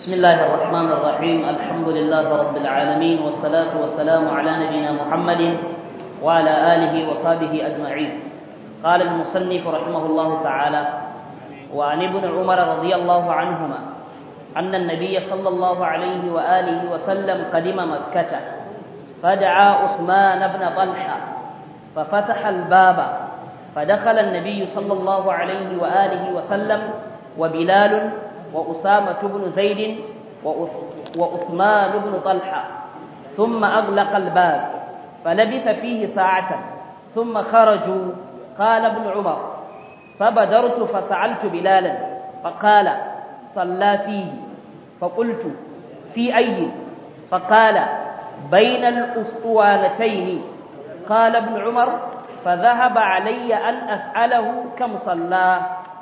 بسم الله الرحمن الرحيم. الحمد لله رب العالمين، والصلاة والسلام على نبينا محمد وعلى آله وصحبه أجمعين. قال المصنف رحمه الله تعالى: وعن ابن عمر رضي الله عنهما أن النبي صلى الله عليه وآله وسلم قدم مكة فدعا عثمان بن طلحة ففتح الباب فدخل النبي صلى الله عليه وآله وسلم وبلال وأسامة بن زيد وعثمان بن طلحة، ثم أغلق الباب فلبث فيه ساعة ثم خرجوا. قال ابن عمر: فبدرت فسألت بلالا فقال: صلى فيه. فقلت: في أي؟ فقال: بين الأسطوانتين. قال ابن عمر: فذهب علي أن أسأله كم صلى.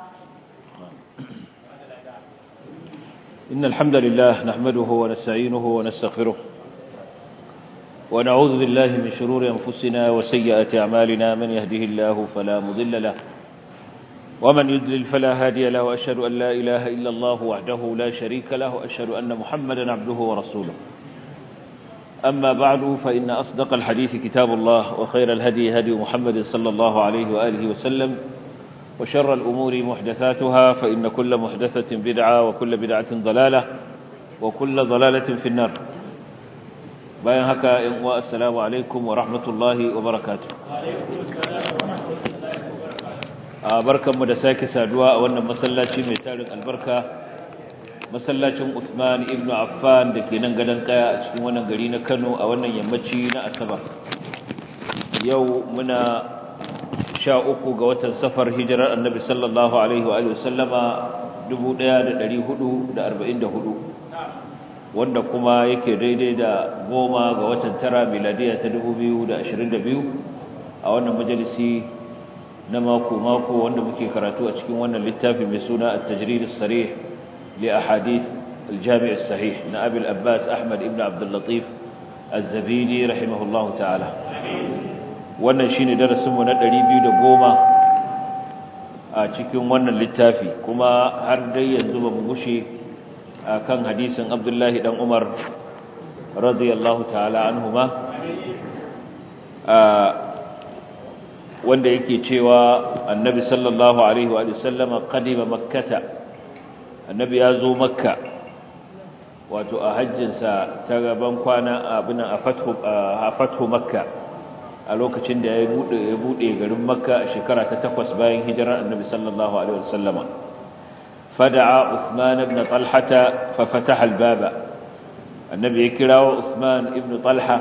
إن الحمد لله نحمده ونستعينه ونستغفره ونعوذ بالله من شرور أنفسنا وسيئات أعمالنا، من يهده الله فلا مضل له ومن يضلل فلا هادي له، وأشهد أن لا إله إلا الله وحده لا شريك له، وأشهد أن محمدا عبده ورسوله. أما بعد، فإن أصدق الحديث كتاب الله، وخير الهدي هدي محمد صلى الله عليه وآله وسلم، وشر الأمور محدثاتها، فإن كل محدثة بدعة وكل بدعة ضلالة وكل ضلالة في النار. باين هكا، السلام عليكم ورحمة الله وبركاته. بركة مدساك سادواء وأن مسلاتي ميتارك البركة مسلاتي عثمان ابن عفان دكي ننقدن قيا أشكونا قرين كانوا أولا يمتشينا أسبر يومنا 13 ga watan safar hijirar annabi sallallahu alaihi wa sallama 1444, wanda kuma yake daidai da 10 ga watan tara miladiya ta 2022, a wannan majalisi na mako wanda muke karatu a cikin wannan littafi mai suna at-tajrid as-sarih li ahadith al-jami' as-sahih na Abi al-Abbas Ahmad ibn Abdul Latif az-Zabidi rahimahullahu ta'ala. Wannan shine darasinmu na 210 a cikin wannan littafi, kuma har dai yanzu ba mu gushe kan hadisin Abdullahi dan Umar radiyallahu ta'ala anhuma, wanda yake cewa annabi sallallahu alaihi wa sallama qadima makkata, annabi ya zo makka wato a hajjinsa ta gaban kwana a fathu makka, a lokacin da ya bude garin makka a shekara ta 8 bayan hijirar annabi sallallahu alaihi wasallama. Fada'a Uthman ibn Talha fa fataha al-baba, annabi ya kirawo Uthman ibn Talha,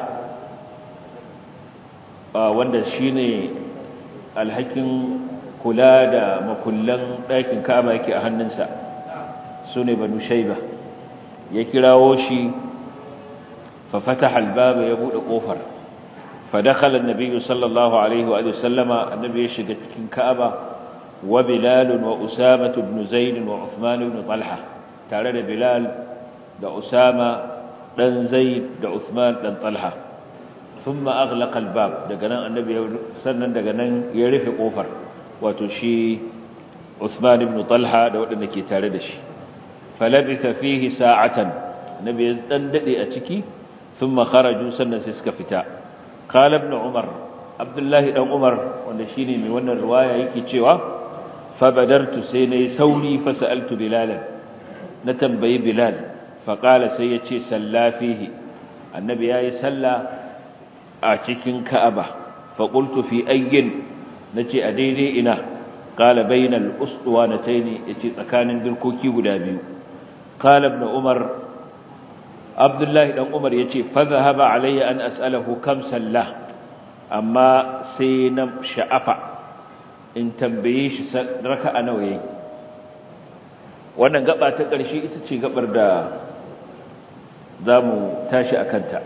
wanda shine alhakin kula da makullan ɗakin Ka'aba yake a hannunsa, sune Banu Shayba. Ya kirawo shi fa fataha al-baba, ya bude kofar. فدخل النبي صلى الله عليه وآله وسلم، النبي يشهد كعبة، وبلال وأسامة بن زيد وعثمان بن طلحة، تعالى بلال وأسامة بن زيد وعثمان بن طلحة. ثم أغلق الباب، دقنا النبي سنن دقنا يرفق قفر وتشي عثمان بن طلحة دقنا كي تاردش، فلبث فيه ساعة، النبي يندئ أتكي، ثم خرجوا سنن سيسكفتا. قال ابن عمر، عبد الله بن عمر wanda shine mai wannan riwaya yake cewa fa badartu, sai nayi sauri, fa sa'altu bilalan, na tambayi bilal, fa qala, sai yace salla fihi, annabi yayi salla a cikin ka'aba. fa qultu fi ayyin, nace a daidai ina. qala bainal uswanatayn, yace tsakanin dirkoki guda biyu. qala ibn umar, Abdullahi dan Umar yace fa zahaba alayya an as'alahu kam sallah, amma sai na sha'afa in tambaye shi raka'a nawa yayi. Wannan gaba ta ƙarshe ita ce gabar da zamu tashi akan ta.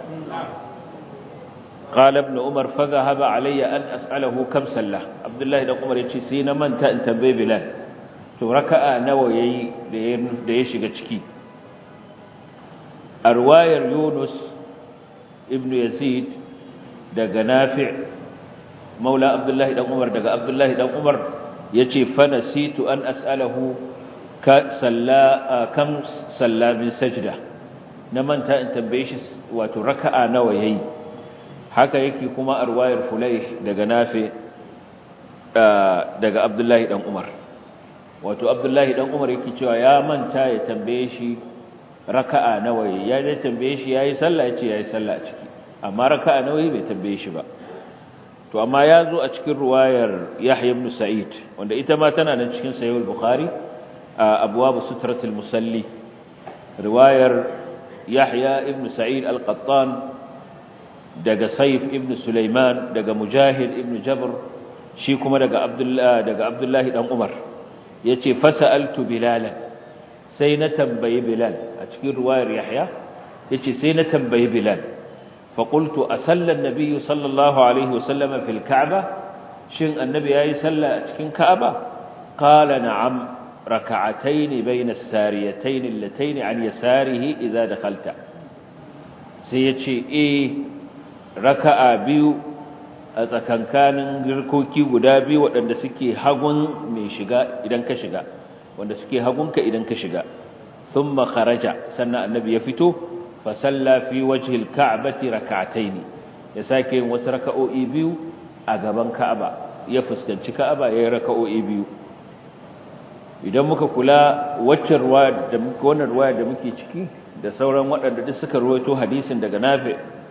Qala ibn Umar fa zahaba alayya an as'alahu kam sallah, Abdullahi dan Umar yace sai na manta in tambaye Bilal to raka'a nawa yayi da ya shiga ciki. Arwayar Yunus ibn Yazid daga Nafi' maula Abdullahi dan Umar, daga Abdullahi dan Umar yace fa nasitu an as'alahu kam salla min sajda na manta in tambaye shi wato raka'a nawa yayi haka yake kuma a riwayar Fulayh daga Nafi daga Abdullahi dan Umar wato Abdullahi dan Umar yake cewa ya manta ya tambaye shi raka'a nawa yayi ya dai tambaye shi yayi sallah yace yayi sallah a ciki amma raka'a nawa yayi bai tambaye shi ba to amma ya zo a cikin riwayar Yahya ibn Sa'id wanda ita ma tana nan cikin Sahih al-Bukhari abwab sutratul musalli riwayar Yahya ibn Sa'id al-Qattan daga Sayf ibn Sulaiman daga Mujahid ibn Jabr shi kuma daga Abdullahi dan Umar yace fasaltu Bilal sai na tambayi Bilal a cikin riwayar Yahya yace sai na tambayi Bilal فقلت أصلى النبي صلى الله عليه وسلم في الكعبة شن النبي أي صلى أتكن كعبة قال نعم ركعتين بين الساريتين اللتين عن يساره إذا دخلت سيتشي إيه ركع بيو أتكن كان ركوكي قدابي وأن سكي حقن من شقاء إذن كشقاء وأن سكي حقنك إذن كشقاء ثم خرج سنة النبي يفتو فصلى في وجه الكعبة ركعتين يساكي وسركعوا إيبيو أغبان كعبة يفسكنش كعبة يركعوا إيبيو idan muka kula wacce ruwaya da muke wannan ruwaya da muke ciki da sauran waɗanda duk suka ruwaito hadisin daga Nafi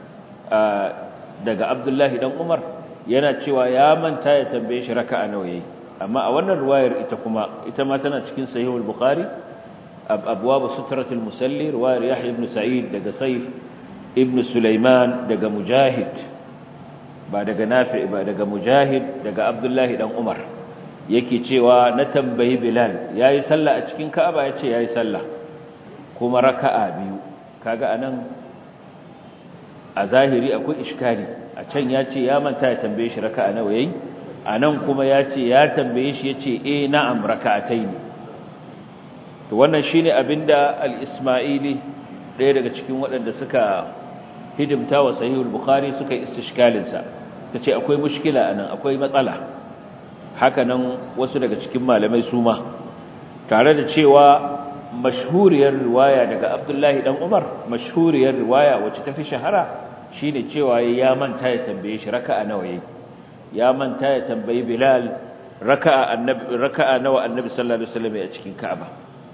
daga Abdullahi dan Umar yana cewa ya manta ya tambaye shi raka'a nawa yayi amma a wannan ruwayar ita ma tana cikin Sahih al-Bukhari أبواب سترة المسلي رواية يحيى بن سعيد دقى سيف ابن سليمان دقى مجاهد بعد نافع بعد مجاهد دقى عبد الله بن عمر yake cewa na tambayi Bilal yayi sallah a cikin Ka'aba yace yayi sallah kuma raka'a biyu kaga anan a zahiri akwai iskali a can yace ya manta ya tambaye shi raka'a nawa yayi anan kuma yace ya tambaye shi yace na'am raka'ataini to wannan shine abinda al-Isma'ili ɗaya daga cikin waɗanda suka hidimta wa Sahih al-Bukhari suka istishkalin sa tace akwai mushkila anan akwai matsala haka nan wasu daga cikin malamai su ma tare da cewa mashhuriyar riwaya daga Abdullahi dan Umar mashhuriyar riwaya wacce tafi shahara shine cewa ya manta ya tambaye shi raka'a nawa yayi ya manta ya tambayi Bilal raka'a nawa annabi sallallahu alaihi wasallam a cikin Ka'aba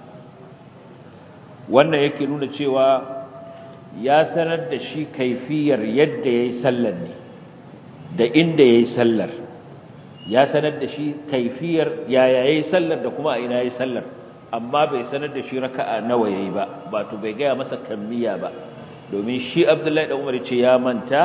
wannan yake nuna cewa ya sanar da shi kaifiyar yadda yayi sallar ne da inda yayi sallar ya sanar da shi kaifiyar yaya yayi sallar da kuma a ina yayi sallar amma bai sanar da shi raka'a nawa yayi ba to bai ga masa kammiya ba domin shi Abdullahi dan Umar ce ya manta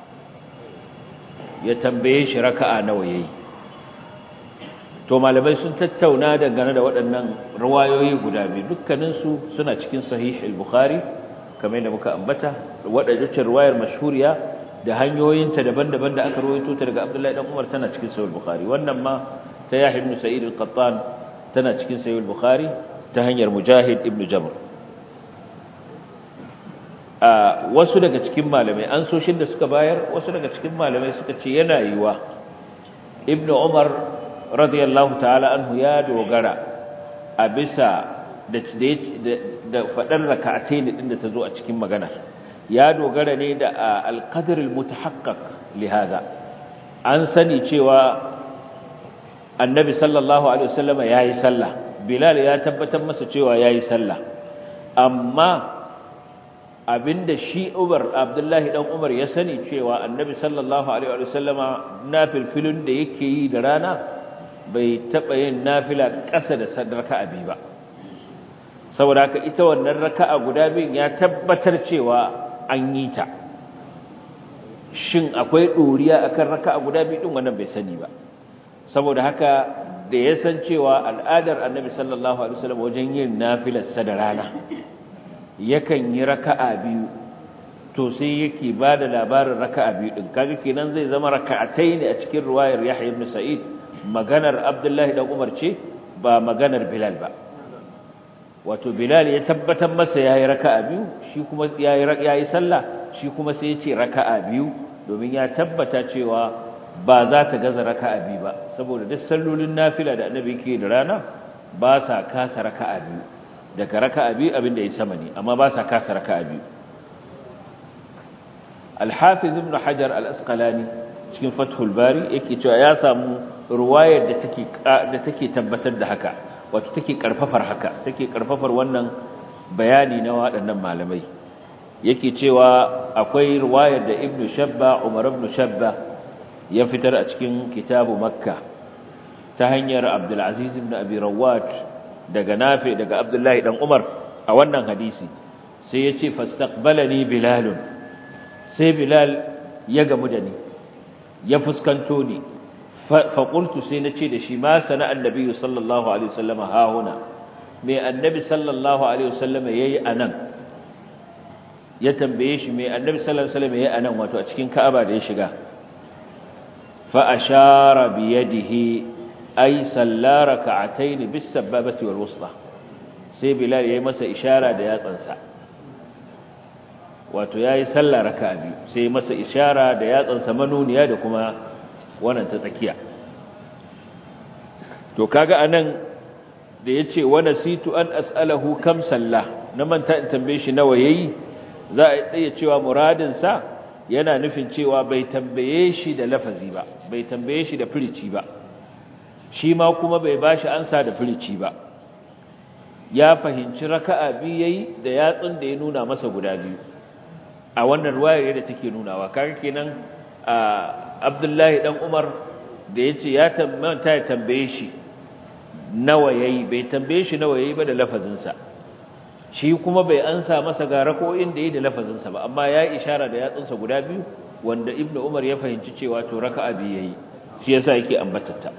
ya tambaye shi raka'a nawa yayi to malamai sun tattauna dangane da waɗannan riwayoyi guda biyu dukkaninsu suna cikin Sahih al-Bukhari kamar yadda muka ambata waɗannan riwayar mashhuriya da hanyoyinta daban-daban da aka rawaito ta daga Abdullahi dan Umar tana cikin Sahih al-Bukhari wannan ma ta Yahya ibn Sa'id al-Qattan tana cikin Sahih al-Bukhari ta hanyar Mujahid ibn Jabr wasu daga cikin malamai an soshin da suka bayar wasu daga cikin malamai suka ce yana yiwa Ibn Umar radiyallahu ta'ala anhu ya dogara a bisa da fadar raka'atayn din da tazo a cikin magana ya dogara ne da al-qadr al-mutahaqqaq li hada an sani cewa annabi sallallahu alaihi wasallam yayi sallah Bilal ya tabbatar masa cewa yayi sallah amma abinda shi Abdullahi dan Umar ya sani cewa annabi sallallahu alaihi wasallama nafilfilun da yake yi da rana bai taɓa yin nafila ƙasa da raka'a biyu ba saboda haka ita wannan raka'a guda biyun ya tabbatar cewa an yi ta shin akwai ɗoriya akan raka'a guda biyu din wannan bai sani ba saboda haka da ya san cewa al'adar annabi sallallahu alaihi wasallam wajen yin nafilar sa da rana yakan yi raka'a biyu to sai yake bada labarin raka'a biyu din kaga kenan zai zama raka'atai ne a cikin riwayar Yahya ibn Sa'id maganar Abdullahi dan Umar ce ba maganar Bilal ba wato Bilal ya tabbatar masa yayi raka'a biyu shi kuma yayi sallah shi kuma sai ya ce raka'a biyu domin ya tabbata cewa ba za ta gaza raka'a biyu ba saboda duk sallolin nafila da annabi yake da rana ba sa kasa raka'a biyu daga raka'a biyu abinda ya sama ne amma ba sa kasa raka'a biyu al-hafiz ibn hajar al-asqalani cikin fathul bari yake cewa ya samu ruwayar da take tabbatar da haka wato take karfafar wannan bayani na waɗannan malamai yake cewa akwai ruwayar da ibn shabba umar ibn shabba ya fitar a cikin kitabu makka ta hanyar abdul aziz ibn abi rawat daga nafi daga abdullahi dan umar a wannan hadisi sai yace fastaqbalani bilal sai bilal ya gamu da ni ya fuskanto ni fa qultu sai nace da shi ma sana annabi sallallahu alaihi wasallam ha huna me annabi sallallahu alaihi wasallam yayi anan ya tambaye shi me annabi sallallahu alaihi wasallam yayi anan wato a cikin ka'aba da ya shiga fa ashara bi yadihi ay salla rak'atayn bis sababati wal wusta sai bilal yayi masa ishara da yatsansa wato yayi sallah raka'a biyu sai masa ishara da yatsansa manuniya da kuma wannan ta tsakiya to kaga anan da yace wa nasitu an as'alahu kam sallah na manta in tambaye shi nawa yayi za a iya cewa muradin sa yana nufin cewa bai tambaye shi da lafazi ba bai tambaye shi da firici ba shi ma kuma bai bashi ansa da firici ba ya fahimci raka'a biyu yayi da yatsun da ya nuna masa guda biyu a wannan ruwayar da take nunawa kaga kenan Abdullahi dan Umar da yace ya tambaye shi nawa yayi bai tambaye shi nawa yayi ba da lafazin sa shi kuma bai ansa masa ga rako'in da yayi da lafazin sa ba amma ya ishara da yatsunsa guda biyu wanda Ibn Umar ya fahimci cewa to raka'a biyu yayi shi yasa yake ambatatta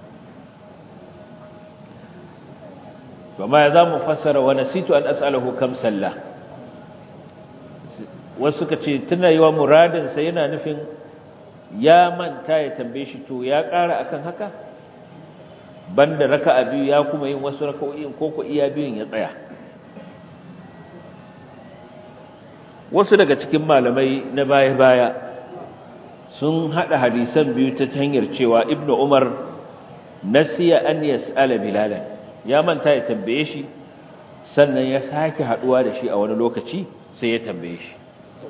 kuma ya zamu fassara wa nasitu an as'alahu kam sallah wasu suka ce tuna yiwa muradin sa yana nufin ya manta ya tambaye shi to ya ƙara akan haka banda raka'a biyu ya kuma yin wasu raka'o'in ko iya biyun ya tsaya wasu daga cikin malamai na baya-baya sun hada hadisan biyu ta hanyar cewa Ibn Umar nasiya an yas'ala bilalan ya manta ya tambaye shi sannan ya sake haduwa da shi a wani lokaci sai ya tambaye shi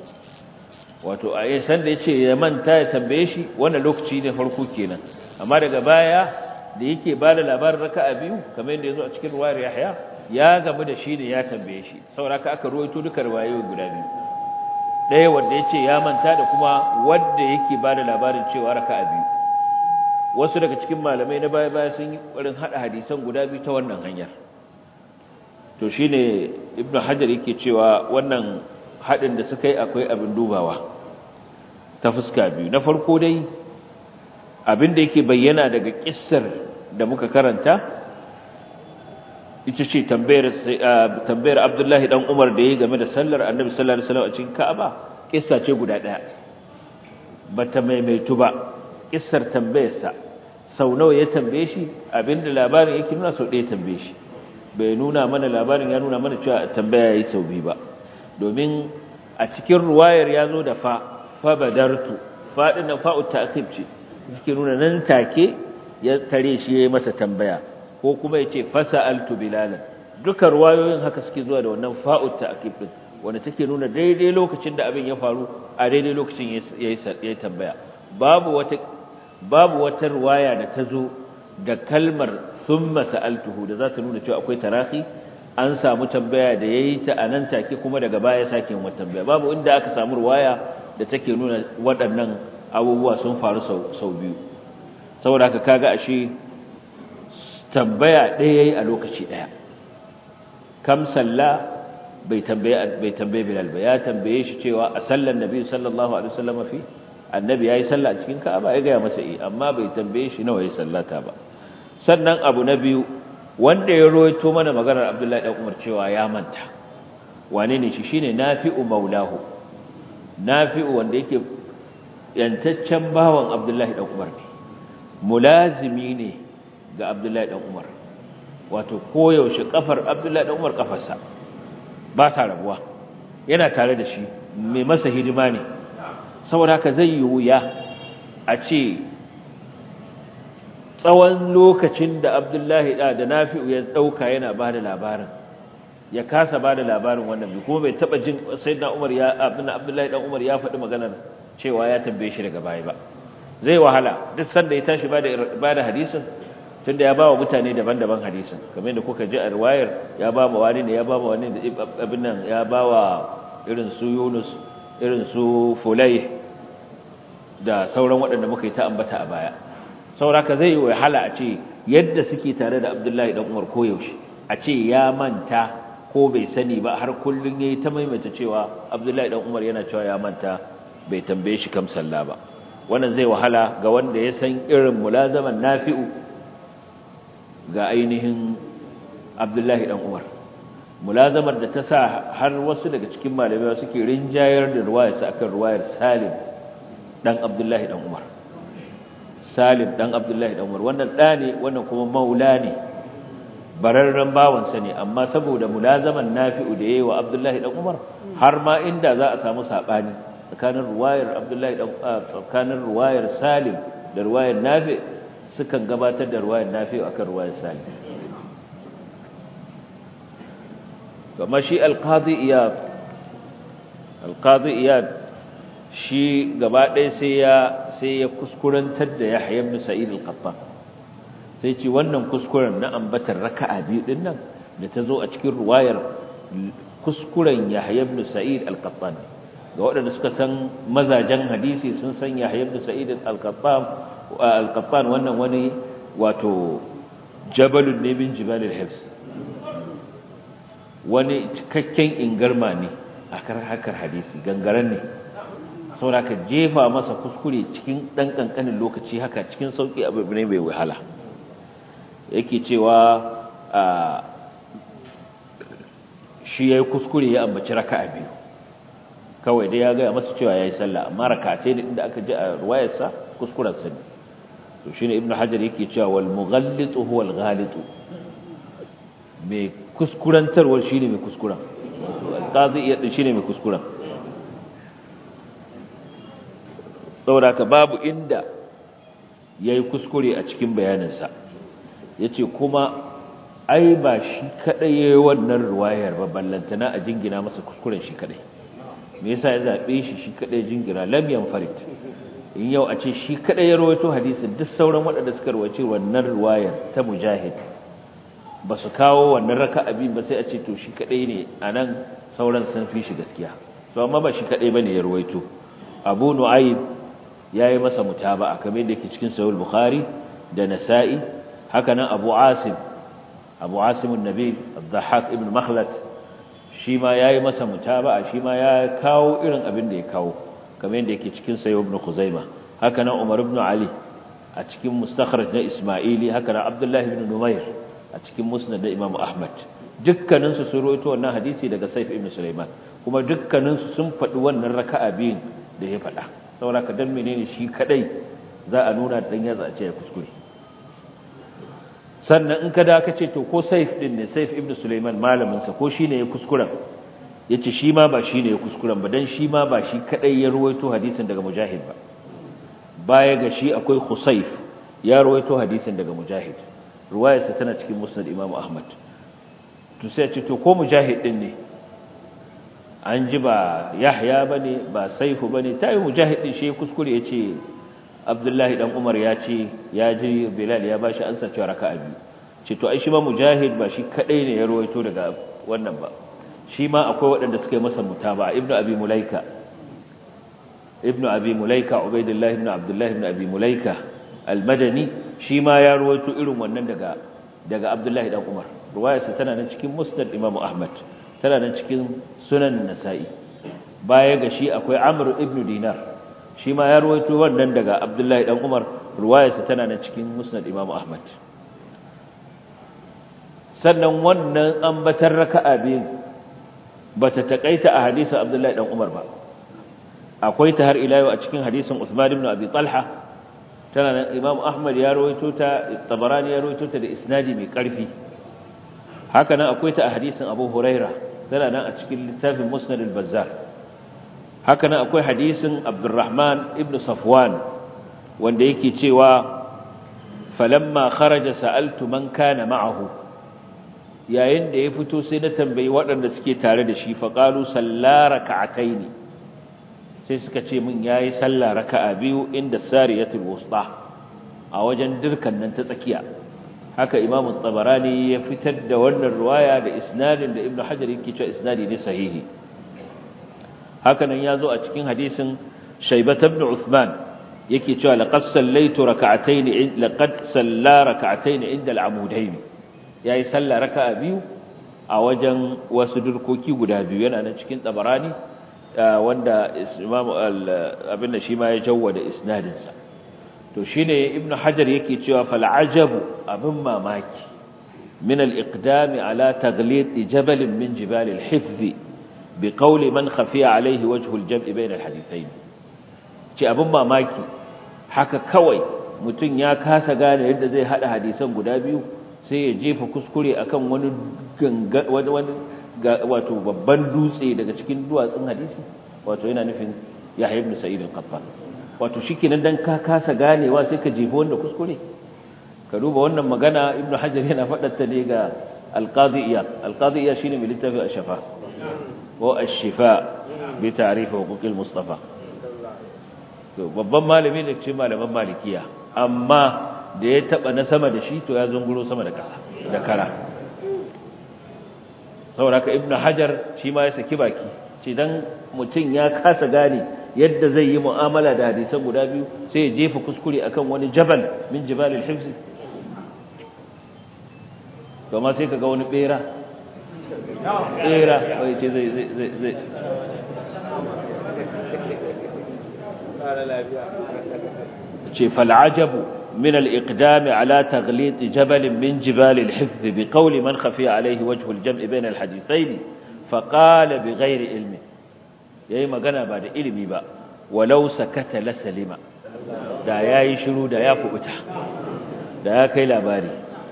wato a yin sanda ya ce ya manta ya tambaye shi wannan lokaci ne farko kenan amma daga baya da yake ba da labarin raka'a biyu kamar yadda ya zo a cikin ruwayar Yahya ya gamu da shi ne ya tambaye shi saboda aka ruwaito duka riwayoyi guda biyu ɗaya wanda ya ce ya manta da kuma wanda yake ba da labarin cewa raka'a biyu wasu daga cikin malamai na baya sun yi ƙoƙarin haɗa hadisan guda biyu ta wannan hanyar to shine Ibn Hajar yake cewa wannan haɗin da suka yi akwai abin dubawa ta fuska biyu na farko dai abin da yake bayyana daga kissar da muka karanta ita ce tambayar Abdullahi dan Umar da yayi game da sallar Annabi sallallahu alaihi wasallam a cikin Ka'aba kissa ce guda ɗaya bata maimaitu ba kissar tambayarsa sau nawa ya tambaye shi abinda labarin yake nuna sau ɗaya tambaye shi bai nuna mana labarin ya nuna mana cewa tambaya yayi sau biyu ba domin a cikin ruwayar ya zo da fa badartu fa din fa'u ta'qib ce yake nuna nan take ya tare shi yayi masa tambaya ko kuma yace fasa'altu bilalan duka ruwayoyin haka suke zuwa da wannan fa'u ta'qib din wanda take nuna daidai lokacin da abin ya faru a daidai lokacin yayi tambaya babu wata ruwaya da ta zo da kalmar thumma sa'altuhu da za ta nuna cewa akwai tarahi an samu tambaya da yayi ta anan take kuma daga baya sake yin wata tambaya babu inda aka samu ruwaya da take nuna waɗannan abubuwa sun faru sau biyu saboda haka kaga ashe tambaya ɗaya yayi a lokaci ɗaya kam salla bai tambaye Bilal ba ya tambaye shi cewa a sallan Nabi sallallahu alaihi wasallam fi annabi yayi sallah a cikin Ka'aba ya ga masa amma bai tambaye shi nawa yayi sallata ba sannan abu na biyu wanda ya roito mana maganar Abdullahi dan Umar cewa ya manta wane ne shi shine Nafi'u maulahu Nafi'u wanda yake yantaccen bawan Abdullahi dan Umar ne mulazimi ne ga Abdullahi dan Umar wato koyaushe kafar Abdullahi dan Umar kafarsa ba sa rabuwa yana tare da shi mai masa hidima ne saboda haka zai yi wuya a ce tsawon lokacin da Abdullahi da Nafi'u ya dauka yana bada labarin ya kasa bada labarin wannan bi kuma bai taba jin sayyidina Umar Abdullahi dan Umar ya faɗi maganar cewa ya tambaye shi daga baya ba zai wahala duk sanda ya tashi bada hadisin tunda ya bawa mutane daban-daban hadisin kamar yadda kuka ji a riwayar ya ba mu wani ne ya ba mu wani da abin nan ya bawa irin su Yunus irin su Fulay da sauran waɗanda muka yi ta ambata a baya sauraka zai yi wahala a ce yadda suke tare da Abdullahi dan Umar koyaushe a ce ya manta ko bai sani ba har kullun yayi ta maimaita cewa Abdullahi dan Umar yana cewa ya manta bai tambaye shi kam sallah ba wannan zai wahala ga wanda ya san irin mulazaman Nafi'u ga ainihin Abdullahi dan Umar mulazamar da ta sa har wasu daga cikin malamai suke rinjayar da ruwayarsa akan ruwayar Salim dan Abdullahi dan Umar Salim dan Abdullahi dan Umar wannan da ne wannan kuma maula ne bararren bawansa ne amma saboda mulazaman Nafi'u da yayi wa Abdullahi dan Umar har ma inda za a samu sabani tsakanin ruwayar Abdullahi dan tsakanin ruwayar Salim da ruwayar Nafi' sukan gabatar da ruwayar Nafi'u akan ruwayar Salim kamar shi Al-Qadi Iyad shi gaba ɗaya sai ya kuskurantar da Yahya ibn Sa'id al-Qattan sai ce wannan kuskuren na ambatar raka'a biyu din nan da ta zo a cikin ruwayar kuskuren Yahya ibn Sa'id al-Qattan ga waɗanda suka san mazajen hadisi sun san Yahya ibn Sa'id al-Qattan wannan wani wato jabalun ne min jibalil hifz wani cikakken ingarma ne a harkar hadisi gangaren ne saboda ka jefa masa kuskure cikin dan kankanin lokaci haka cikin sauki abu ne bai wahala yake cewa shi yayi kuskure ya ambaci raka'a biyu kawai dai ya ga masa cewa yayi sallah amma raka'atai ne inda aka ji a ruwayarsa kuskuren sa ne to shine ibnu hajar yake cewa wal mughallitu huwa al ghalitu mai kuskurantarwar shine mai kuskuren al-qadi iya shine mai kuskuren saboda ka babu inda yayi kuskure a cikin bayaninsa yace kuma ai ba shi kadai yayi wannan ruwayar ba ballantana a jingina masa kuskuren shi kadai me yasa ya zabe shi kadai jingina lam yanfarid in yau a ce shi kadai ya rawaito hadisin duk sauran waɗanda suka rawaito wannan ruwayar ta Mujahid ba su kawo wannan raka'a biyu ba sai a ce to shi kadai ne anan sauran sun fi shi gaskiya to amma ba shi kadai bane ya rawaito Abu Nu'aym yayi masa mutaba'a kamar yadda yake cikin Sahih Bukhari da Nasa'i haka nan Abu Asim an-Nabil ad-Dhahhak ibn Makhlad shi ma yayi masa mutaba'a shi ma ya kawo irin abin da ya kawo kamar yadda yake cikin Sahih Ibn Khuzaimah haka nan Umar ibn Ali a cikin Mustakhraj na Isma'ili haka nan Abdullah ibn Numayr a cikin Musnad da Imam Ahmad dukkanin su sun rawaito wannan hadisi daga Saif ibn Sulaiman kuma dukkanin su sun faɗi wannan raka'a biyun da ya faɗa saboda ka dan menene shi kadai za a nuna dan ya zace ya kuskure sannan in ka da ka ce to ko Saif din ne Saif ibn Sulaiman malamin sa ko shine ya kuskuren yace shi ma ba shine ya kuskuren ba dan shi ma ba shi kadai ya ruwaito hadisin daga Mujahid ba baya ga shi akwai Khusayf ya ruwaito hadisin daga Mujahid ruwayarsa tana cikin Musnad Imam Ahmad to sai ce to ko Mujahid din ne an ji ba Yahya bane ba Saifu bane tayi Mujahid din shi kuskure yace Abdullahi dan Umar ya ce ya ji Bilal ya bashi ansa cewa raka'a biyu ce to ai shi ma Mujahid ba shi kadai ne ya ruwaito daga wannan ba shi ma akwai waɗanda suka yi masa mutaba Ibn Abi Mulaika Ubaydullah ibn Abdullah ibn Abi Mulaika al-Madani shi ma ya ruwaito irin wannan daga Abdullahi dan Umar ruwayarsa tana nan cikin Musnad Imam Ahmad tana nan cikin Sunan Nasa'i baya ga shi akwai Amr ibn Dinar shi ma ya ruwaito wannan daga Abdullahi dan Umar ruwayarsa tana nan cikin Musnad Imam Ahmad sannan wannan ambatar raka'a biyu bata takaita a hadisin Abdullahi dan Umar ba akwai ta har ila yau a cikin hadisin Uthman ibn Abi Talha tana nan Imam Ahmad ya rawaito ta Tabarani ya rawaito ta da isnadi mai karfi haka nan akwai ta a hadisin Abu Huraira tana nan a cikin littafin Musnad al-Bazzar haka nan akwai hadisin Abdurrahman ibn Safwan wanda yake cewa falamma kharaja sa'altu man kana ma'ahu yayin da ya fito sai na tambayi waɗanda suke tare da shi fa qalu salla rak'ataini sai suka ce min yayi sallah raka'a biyu inda sariyatul wusta a wajen dirkan nan ta tsakiya haka Imam Tabarani ya fitar da wannan riwaya da isnadin da Ibn Hajar yake cewa isnadi ne sahihi haka nan yazo a cikin hadisin Shaybah ibn Uthman yake cewa laqad sallaitu rak'atayn laqad salla rak'atayn inda al-amudayn yayi salla raka'a biyu a wajen wasu durkoki guda biyu yana nan cikin Tabarani wanda Imam abin da shi ma ya jawwada isnadin sa to shine Ibn Hajar yake cewa fal ajabu abin mamaki min al-iqdam ala taghlit jabal min jibal al-hifz biqawli man khafiya alayhi wajhu al-jam' bayna al-hadithayn ce abin mamaki haka kawai mutum ya kasa gane yadda zai hada hadisan guda biyu sai ya jefa kuskure akan wani wato babban dutse daga cikin duwatsun hadisi wato yana nufin Yahya ibn Sa'id al-Qattan wato shikenan dan ka kasa ganewa sai ka jefa wanda kuskure ka duba wannan magana Ibn Hajar yana faɗar ta ne ga al-Qadi Iyad al-Qadi Iyad shine mai littafi ash-Shafa ko ash-Shifa bi ta'rif huquq al-Mustafa to babban malami ne ce malaman malikiya amma da ya taba na sama da shi to ya zunguro sama da kasa da kara saboda ka Ibn Hajar shi ma ya saki baki ce dan mutun ya kasa gane yadda zai yi mu'amala da hadisan guda biyu sai ya jefa kuskure akan wani jabal min jibal al-hifz to ma sai kaga wani bera wai ce zai ce fal ajabu min al-iqdam ala taghlit jabal min jibal al-hifz bi qawli man khafiya alayhi wajhu al-jam' bayna al-hadithayn fa qala bighayri ilmi yayi magana ba da ilimi ba walau sakata la salima da yayi shiru da ya kubuta da ya kai labari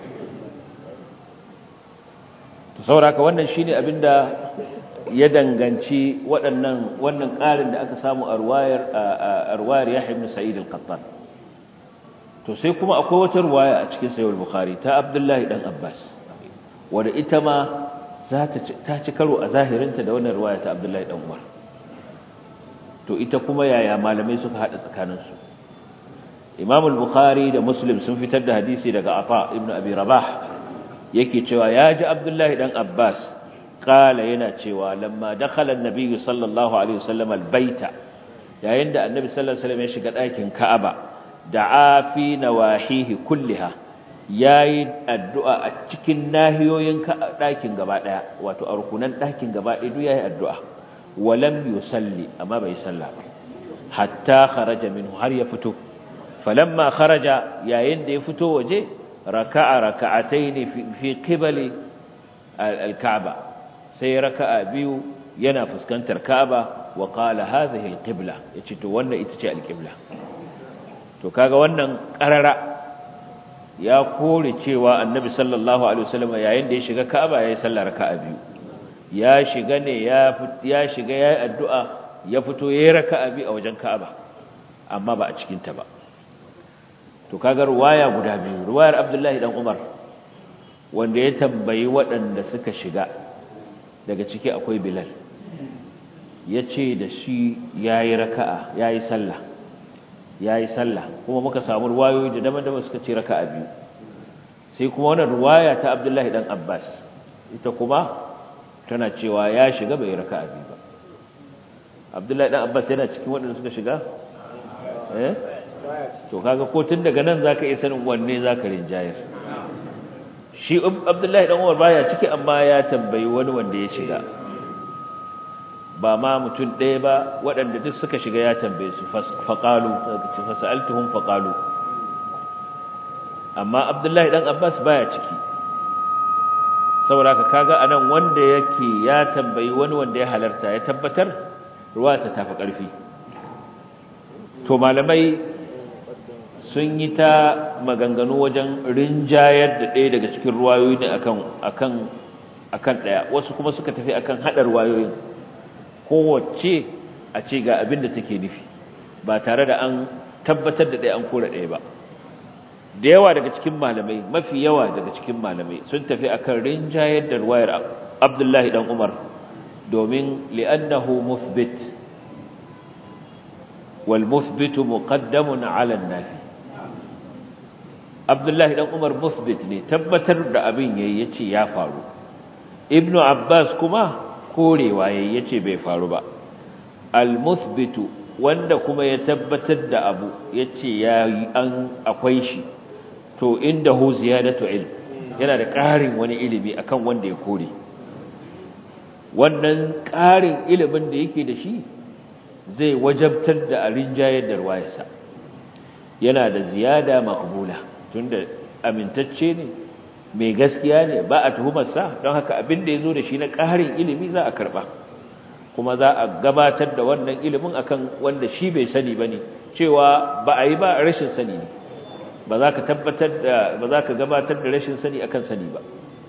to sauraka wannan shine abinda ya danganci wannan ƙarin da aka samu a ruwayar Yahya ibn Sa'id al-Qattan to sai kuma akwai wata ruwaya a cikin Sahih al-Bukhari ta Abdullah dan Abbas wanda ita ma ta ci karo a zahirinta da wannan ruwaya ta Abdullah dan Umar to ita kuma yaya malamai suka hada tsakaninsu Imam al-Bukhari da Muslim sun fitar da hadisi daga Ata ibn Abi Rabah yake cewa ya ji Abdullah dan Abbas qala yana cewa lamma dakhala an-nabiy sallallahu alaihi wasallam al-baita yayin da annabi sallallahu alaihi wasallam ya shiga ɗakin Ka'aba da'a fi nawahihi kulliha yayi addu'a a cikin nahiyoyin ɗakin gaba daya wato a rukunan ɗakin gaba daya duk yayi addu'a walam yusalli amma bai salla ba hatta kharaja minhu har ya fito falamma kharaja yayin da ya fito waje raka'a raka'atayn fi qibali al-Ka'ba sai raka'a biyu yana fuskantar Ka'aba wa qala hadhihi al-qibla yace to wannan ita ce al-qibla to kaga wannan qarara ya kore cewa annabi sallallahu alaihi wasallam yayin da ya shiga Ka'aba yayi sallar raka'a biyu ya shiga ne ya shiga yayi addu'a ya fito yayi raka'a biyu a wajen Ka'aba amma ba a cikin ta ba to kaga ruwaya guda biyu ruwayar Abdullahi dan Umar wanda ya tambayi waɗanda suka shiga daga ciki akwai Bilal yace da shi yayi raka'a yayi sallah kuma muka samu ruwayoyi da daban-daban suka ce raka'a biyu sai kuma wannan ruwaya ta Abdullahi dan Abbas ita kuma tana cewa ya shiga bai raka'a biyu ba Abdullahi dan Abbas yana cikin waɗanda suka shiga to kaga ko tun daga nan zaka iya sanin wanne zaka rinjayar shi Abdullahi dan Umar baya ciki amma ya tambayi wani wanda ya shiga ba ma mutum ɗaya ba waɗanda duk suka shiga ya tambaye su faqalu fasaltuhum faqalu amma Abdullahi dan Abbas baya ciki saboda kaga anan wanda yake ya tambayi wani wanda ya halarta ya tabbatar ruwa ta tafi ƙarfi to malamai sun yi ta maganganu wajen rinjayar da ɗaya daga cikin ruwayoyi ne akan ɗaya wasu kuma suka tafi akan haɗa ruwayoyin kowace a ce ga abin da take nufi ba tare da an tabbatar da ɗaya an kora ɗaya ba da yawa daga cikin malamai mafi yawa daga cikin malamai sun tafi akan rinjayar da ruwayar Abdullahi dan Umar domin li'annahu muthbit wal muthbitu muqaddamun 'ala an-nafi Abdullahi dan Umar muthbit ne tabbatar da abin yayi yace ya faru Ibn Abbas kuma korewa yayi yace bai faru ba al muthbitu wanda kuma ya tabbatar da abu yace yayi akwai shi to indahu ziyadatu ilm yana da ƙarin wani ilimi akan wanda ya kore wannan ƙarin ilimin da yake da shi zai wajabtar da rinjayar da ruwayarsa yana da ziyada maqbula tunda amintacce ne mai gaskiya ne ba a tuhumarsa don haka abin da yazo da shi na ƙarin ilimi za a karba kuma za a gabatar da wannan ilimin akan wanda shi bai sani bane cewa ba a yi ba rashin sani ne ba za ka gabatar da rashin sani akan sani ba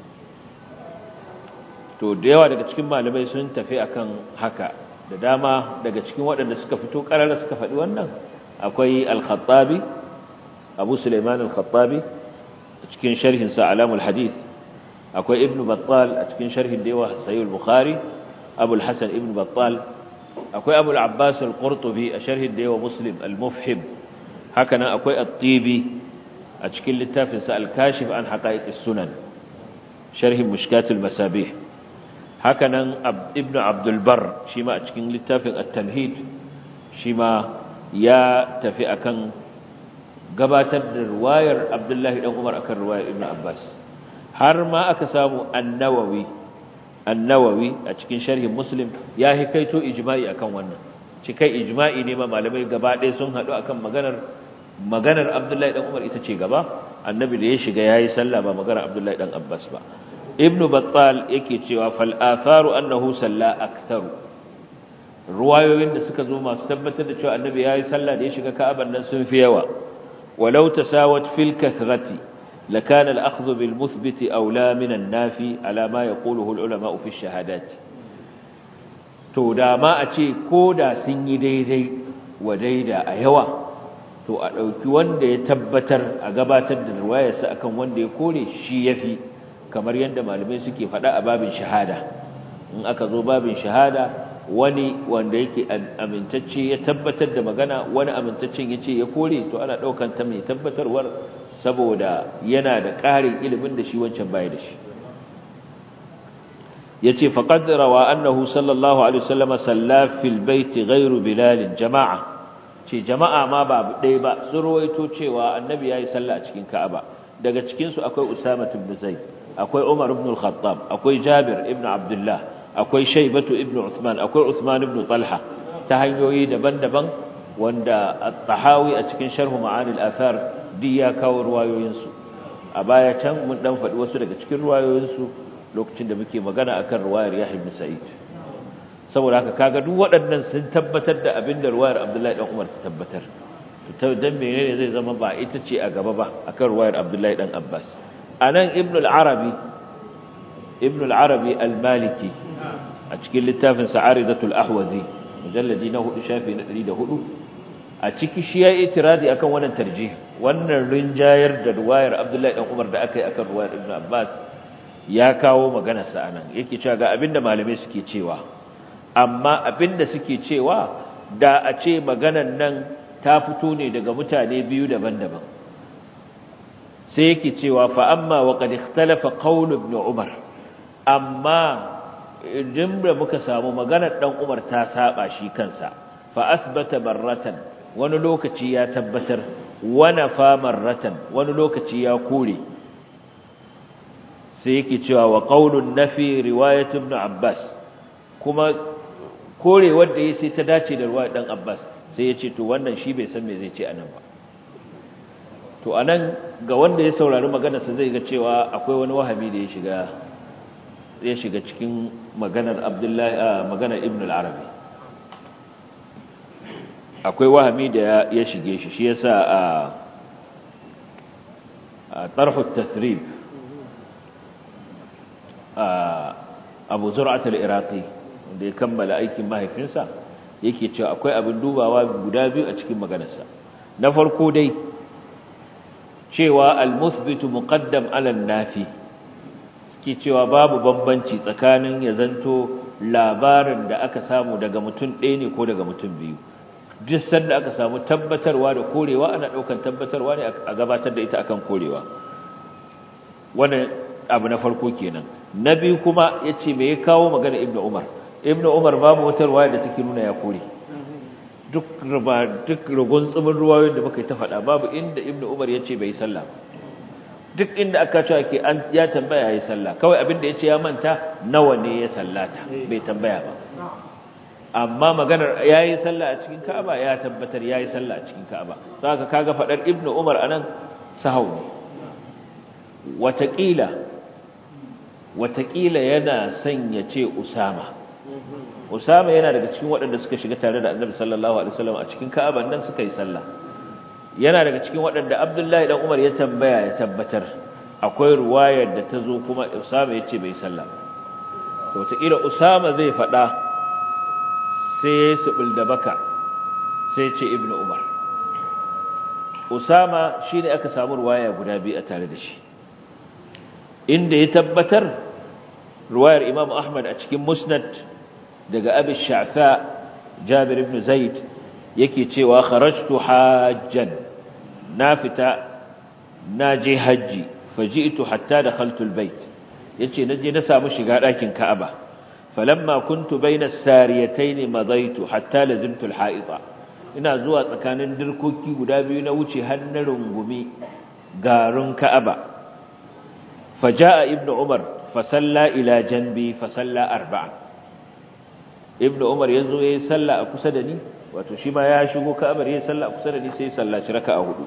to da yawa daga cikin malamai sun tafi akan haka da dama daga cikin waɗanda suka fito ƙarara suka faɗi wannan akwai al-Khattabi Abu Sulaiman al-Khattabi a cikin sharhin sa Alamul Hadith akwai Ibn Battal a cikin sharhin da yawa Sahih al-Bukhari Abu al-Hasan Ibn Battal akwai Abu al-Abbas al-Qurtubi a sharhin da yawa Muslim al-Mufhim haka nan akwai at-Tibi a cikin littafin sa al-Kashif an Haqa'iq as-Sunan sharhin Mushkat al-Masabih haka nan Ibn Abdul Barr shi ma a cikin littafin at-Tamhid shi ma ya tafi akan gabatar da riwayar Abdullahi dan Umar akan riwayar Ibn Abbas har ma aka samu An-Nawawi a cikin sharhin Muslim ya hikaito ijma'i akan wannan cikai ijma'i ne ma malamai gaba ɗaya sun haɗu akan maganar Abdullahi dan Umar ita ce gaba annabi da ya shiga yayi sallah ba maganar Abdullahi dan Abbas ba Ibn Battal yake cewa fal atharu annahu salla aktharu ruwayoyin da suka zo masu tabbatar da cewa annabi yayi sallah da ya shiga Ka'aban nan sun fi yawa walau tasawat fil kathrati lakana al akhdhu bil muthbit awla min an nafi ala ma yaquluhu al ulama fi ash shahadat to da ma a ce koda sun yi daidai wa daida a yawa to a dauki wanda ya tabbatar a gabatar da riwayarsa akan wanda ya kore shi yafi kamar yadda malamai suke faɗa a babin shahada in aka zo babin shahada wani wanda yake amintacce ya tabbatar da magana wani amintaccen yace ya kore to ana daukan ta mai tabbatarwar saboda yana da ƙarin ilimin da shi wancan bai da shi yace faqad rawa annahu sallallahu alaihi wasallam salla fil bait ghayru bilal jama'a ce jama'a ma ba dai ba sun ruwaito cewa annabi yayi sallah a cikin Ka'aba daga cikin su akwai Usama ibn Zaid akwai Umar ibn al-Khattab akwai Jabir ibn Abdullah akwai Shaybatu ibn Uthman akwai Uthman ibn Talha ta hanyoyi daban-daban wanda at-Tahawi a cikin Sharh Ma'ani al-Athar di ya kawo ruwayoyin su a baya can mun dan faɗi wasu daga cikin ruwayoyin su lokacin da muke magana akan ruwayar Yahya ibn Sa'id saboda haka kaga duk waɗannan sun tabbatar da abin da ruwayar Abdullahi dan Umar ta tabbatar to dan menene zai zama ba ita ce a gaba ba akan ruwayar Abdullahi dan Abbas anan Ibn al-Arabi al-Maliki a cikin littafin Sa'aridatul Ahwazi mujalladi na 4 shafi na 104 a ciki shi ya itiradi akan wannan tarjih wannan rinjayar da ruwayar Abdullahi dan Umar da aka yi akan ruwayar Ibn Abbas ya kawo magana sa anan yake cewa ga abinda malamai suke cewa amma abinda suke cewa da a ce maganan nan ta fito ne daga mutane biyu daban-daban sai yake cewa fa amma wa qad ikhtalafa qawl ibn Umar amma idan da muka samu maganar dan Umar ta saba shi kansa fa asbata marratan wani lokaci ya tabbatar wa nafa marratan wani lokaci ya kore sai yake cewa wa qaulun nafi riwayat ibn Abbas kuma kore wanda yayi sai ta dace da riwayar dan Abbas sai yace to wannan shi bai san me zai ce anan ba to anan ga wanda ya saurari maganar sa zai ga cewa akwai wani wahabi da ya shiga cikin maganar maganar Ibn al-Arabi akwai wahami da ya shige shi yasa a tarh at-tathrib Abu Zur'at al-Iraqi wanda ya kammala aikin mahaifinsa yake cewa akwai abin dubawa guda biyu a cikin maganarsa na farko dai cewa al-muthbitu muqaddam ala an-nafi ke cewa babu bambanci tsakanin ya zanto labarin da aka samu daga mutum ɗaya ne ko daga mutum biyu. Duk sanda aka samu tabbatarwa da korewa ana ɗaukan tabbatarwa ne a gabatar da ita akan korewa. Wannan abu na farko kenan. Na biyu kuma yace me ya kawo magana Ibn Umar. Ibn Umar babu wata ruwaya da take nuna ya kore. Duk rugun tsumin ruwayoyin da muka yi ta faɗa babu inda Ibn Umar yace bai sallah ba. Duk inda aka cewa ke ya tambaya yayi sallah, kawai abin da yace ya manta nawa ne ya sallata bai tambaya ba. Amma maganar yayi sallah a cikin Ka'aba ya tabbatar yayi sallah a cikin Ka'aba. Saka kaga fadar Ibn Umar anan sahau ne. Wataƙila yana son ya ce Usama yana daga cikin waɗanda suka shiga tare da Annabi sallallahu alaihi wasallam a cikin Ka'aba nan suka yi sallah. Yana daga cikin waɗanda Abdullahi dan Umar ya tambaya ya tabbatar. Akwai ruwayar da ta zo kuma Usama ya ce bai sallah. To wataƙila Usama zai faɗa sai ya yi sibil da baka sai ce Ibn Umar. Usama shi ne aka samu ruwaya guda biyu a tare da shi. Inda ya tabbatar ruwayar Imam Ahmad a cikin Musnad daga Abi Sha'fa Jabir ibn Zaid yake cewa kharajtu hajjan na fita na je haji faji'tu hatta dakhaltu albayt yace naje na samu shiga ɗakin Ka'aba falamma kuntu bayna as-sariyatayn madaitu hatta lazimtu al-ha'ita ina zuwa tsakanin dirkoki guda biyu na wuce har na rungumi garun Ka'aba faja'a ibnu Umar fasalla ila janbi fasalla arba'a ibnu Umar yazo yayi sallah a kusa da ni wato shi ma ya shigo Ka'abar yayi sallah a kusa da ni sai sallaci raka'a hudu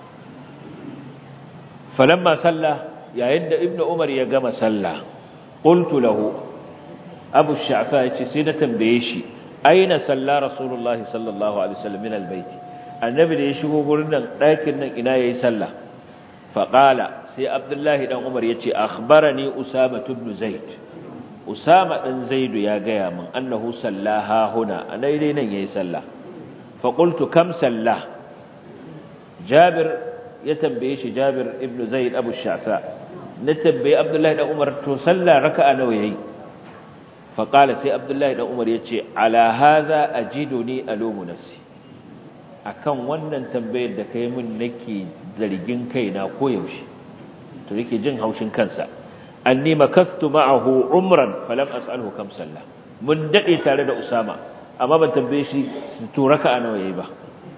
falamma salla yayin da ibnu Umar ya gama sallah qultu lahu Abu Sha'fa yace sai na tambaye shi aina salla Rasulullah sallallahu alaihi wasallam min albayt annabi da ya shigo gurin nan ɗakin nan ina yayi sallah fa qala sai Abdullahi dan Umar yace akhbarani Usama ibn Zaid Usama dan Zaid ya gaya min annahu sallaha huna anai dai nan yayi sallah fa qultu kam salla Jabir ya tambaye shi Jabir ibn Zaid Abu Sha'fa na tambaye Abdullahi dan Umar to sallah raka'a nawa yayi fa qala sai Abdullahi dan Umar yace ala hadha ajiduni alumu nafsi akan wannan tambayar da kai min nake zargin kaina koyaushe to yake jin haushin kansa anni makastu ma'ahu umran falam as'alhu kam salla mun dade tare da Usama amma ban tambaye shi to raka'a nawa yayi ba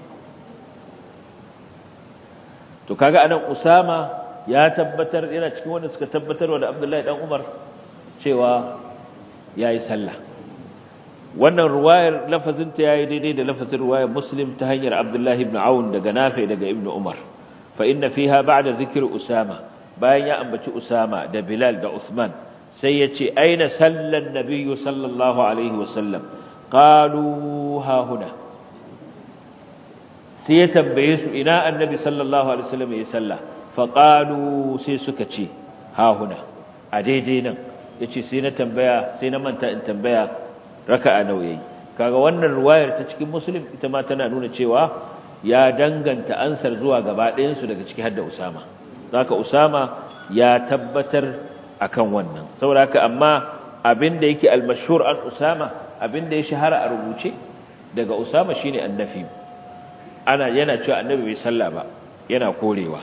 to kaga anan Usama ya tabbatar yana cikin wanda suka tabbatarwa da Abdullahi dan Umar cewa yayi sallah wannan ruwayar lafazin ta yayi daidai da lafazin ruwayar Muslim ta hanyar Abdullahi ibn Aun daga Nafi daga Ibn Umar fa inna fiha ba'da dhikri Usama bayan ya ambaci Usama da Bilal da Uthman sai ya ce aina sallan nabiyyu sallallahu alaihi wasallam qalu ha huna sai ya tambaye su ina annabi sallallahu alaihi wasallam ya salla fa qalu sai suka ce ha huna a daidai nan yace sai na tambaya sai na manta in tambaya raka'a nawa yayi kaga wannan ruwayar ta cikin Muslim ita ma tana nuna cewa ya danganta ansar zuwa gaba ɗayan su daga ciki har da Usama haka Usama ya tabbatar akan wannan saboda haka amma abinda yake al-mashhur an Usama abinda ya shahara a rubuce daga Usama shine annafi yana cewa annabi bai salla ba yana korewa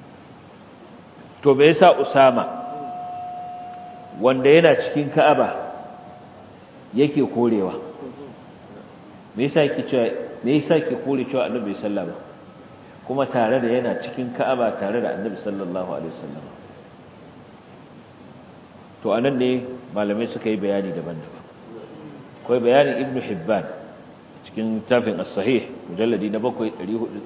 to me yasa Usama wanda yana cikin Ka'aba yake korewa me yasa yake kore cewa annabi bai salla ba kuma tare da yana cikin Ka'aba tare da Annabi sallallahu alaihi wasallam to anan ne malamai suka yi bayani daban-daban akwai bayanin Ibn Hibban cikin tafin as-sahih mujalladi na 7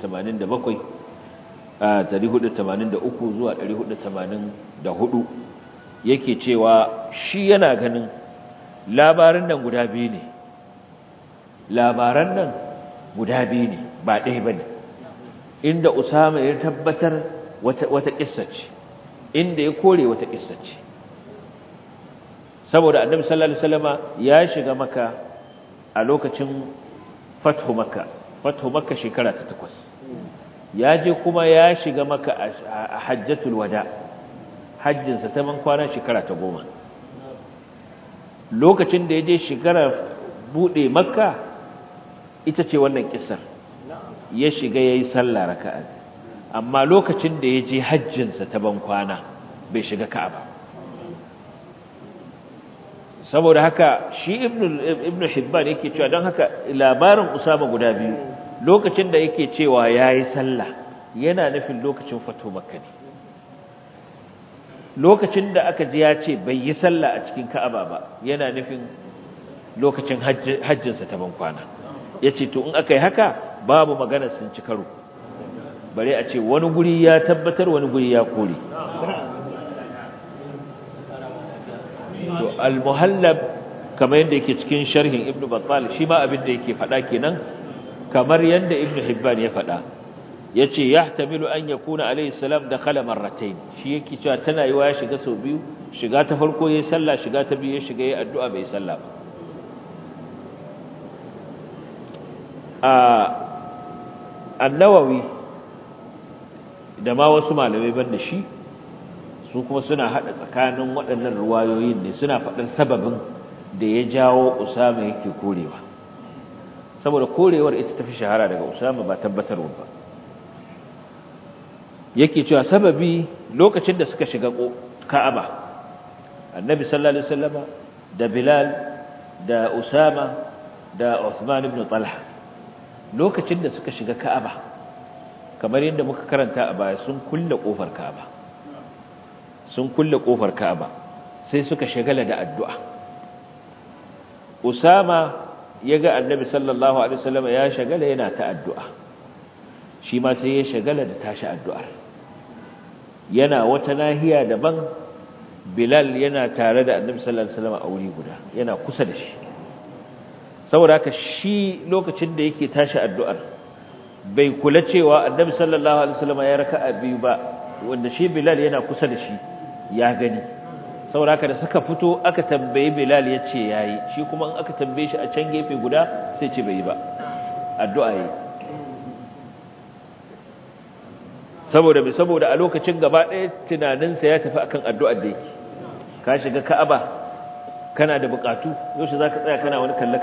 483 zuwa 484 yake cewa shi yana ganin labaran nan guda biyu ne ba ɗaya bane inda Usama ya tabbatar wata kissa ce inda ya kore wata kissa ce saboda Annabi sallallahu alaihi wasallama ya shiga Makka a lokacin Fathu Makka shekara ta 8 ya je kuma ya shiga maka a hajjatul wada hajjinsa ta ban kwana shekara ta 10 lokacin da ya je shekarar bude makka ita ce wannan kissar ya shiga yayi sallah raka'a amma lokacin da ya je hajjinsa ta ban kwana bai shiga ka'aba saboda haka shi ibnu hibban yake cewa don haka labarin usama guda biyu lokacin da yake cewa yayi sallah yana nufin lokacin fatu makka ne lokacin da aka ji ya ce bai yi sallah a cikin ka'aba ba yana nufin lokacin hajjinsa ta ban kwana yace to in aka yi haka babu magana sun ci karo bare a ce wani guri ya tabbatar wani guri ya kore to al-muhallab kamar yadda yake cikin sharhin ibn battal shi ma abin da yake faɗa kenan kamar yadda ibn hibban ya faɗa yace yahtamilu an yakuna alayhi salam dakhala marratayn shi yake cewa tana yiwa ya shiga sau biyu shiga ta farko yayin sallah shiga ta biyu ya shiga yayin addu'a bai sallah ba an-nawawi da ma wasu malamai banda shi su kuma suna hada tsakanin waɗannan ruwayoyin ne suna faɗin sababin da ya jawo Usama yake korewa saboda korewar ita tafi shahara daga Usama ba tabbatarwa ba yake cewa sababi lokacin da suka shiga Ka'aba Annabi sallallahu alaihi wasallama da Bilal da Usama da Uthman ibn Talha lokacin da suka shiga Ka'aba kamar yadda muka karanta a baya sun kulle kofar Ka'aba sai suka shagala da addu'a Usama yaga Annabi sallallahu alaihi wasallam ya shagala yana ta addu'a shi ma sai ya shagala da tashi addu'ar yana wata nahiya daban Bilal yana tare da Annabi sallallahu alaihi wasallam a wuri guda yana kusa da shi saboda haka shi lokacin da yake tashi addu'ar bai kula cewa Annabi sallallahu alaihi wasallam ya raka'a biyu ba wanda shi Bilal yana kusa da shi ya gani saboda haka da suka fito aka tambaye Bilal yace yayi shi kuma in aka tambaye shi a can gefe guda sai ce bai yi ba addu'a yi saboda a lokacin gaba ɗaya tunaninsa ya tafi akan addu'ar da yake ka shiga Ka'aba kana da bukatu yau zaka tsaya kana wani kalle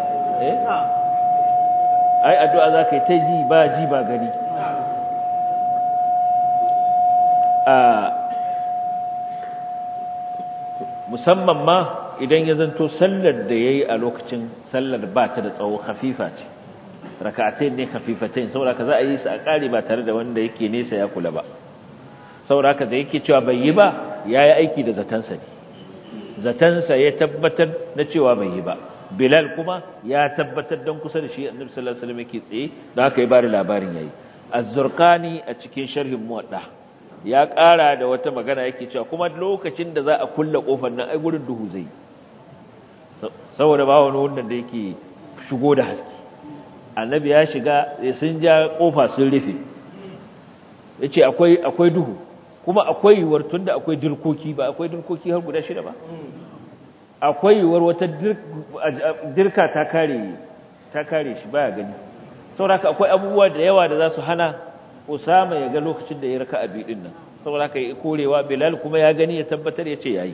ai addu'a zaka yi ta ji ba gani musamman ma idan ya zanto sallar da yayi a lokacin sallar ba ta da tsawo khafifa ce rak'atayn ne khafifatain saboda ka za a yi su a kare ba tare da wanda yake nesa ya kula ba saboda haka da yake cewa bai yi ba yayi aiki da zatansa ne zatansa ya tabbatar da cewa bai yi ba Bilal kuma ya tabbatar dan kusa da shi Annabi sallallahu alaihi wasallam yake tsaye da haka ya bari labarin yayi Az-Zurqani a cikin sharhin Muwaddah ya ƙara da wata magana yake cewa kuma lokacin da za a kulle kofar nan ai gurin duhu zai saboda ba wani wannan da yake shigo da haske Annabi ya shiga sun ja kofa sun rufe yace akwai duhu kuma akwai yiwuwar tunda akwai dirkoki ba akwai dirkoki har guda 6 ba akwai yiwuwar wata dirka ta kare shi baya gani saboda akwai abubuwa da yawa da za su hana Usama ya ga lokacin da ya raka abi din nan saboda haka ya korewa Bilal kuma ya gani ya tabbatar ya ce yayi